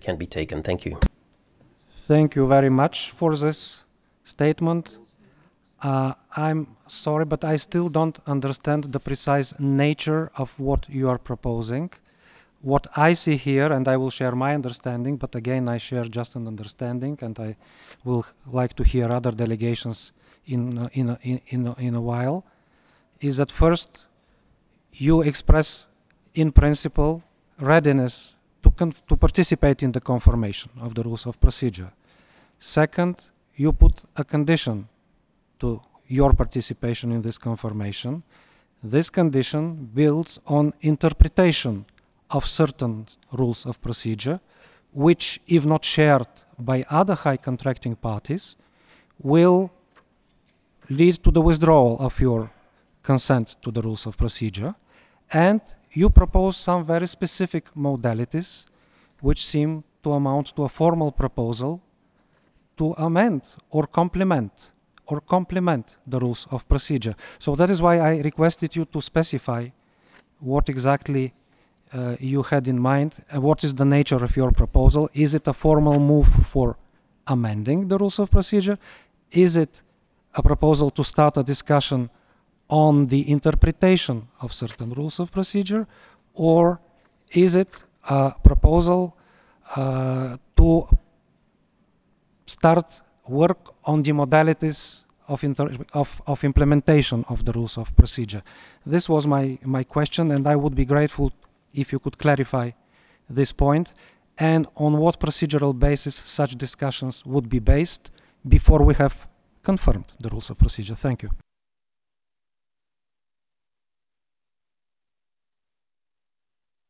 can be taken. Thank you. Thank you very much for this statement. I'm sorry, but I still don't understand the precise nature of what you are proposing. What I see here, and I will share my understanding, but again, I share just an understanding, and I will like to hear other delegations in a while, is that first, you express in principle readiness to participate in the confirmation of the rules of procedure. Second, you put a condition to your participation in this confirmation. This condition builds on interpretation of certain rules of procedure, which, if not shared by other high contracting parties, will lead to the withdrawal of your consent to the rules of procedure. And you propose some very specific modalities which seem to amount to a formal proposal to amend or complement the rules of procedure. So that is why I requested you to specify what exactly you had in mind and what is the nature of your proposal. Is it a formal move for amending the rules of procedure? Is it a proposal to start a discussion on the interpretation of certain rules of procedure? Or is it a proposal to start work on the modalities of implementation of the rules of procedure? This was my question, and I would be grateful if you could clarify this point, and on what procedural basis such discussions would be based before we have confirmed the rules of procedure. Thank you.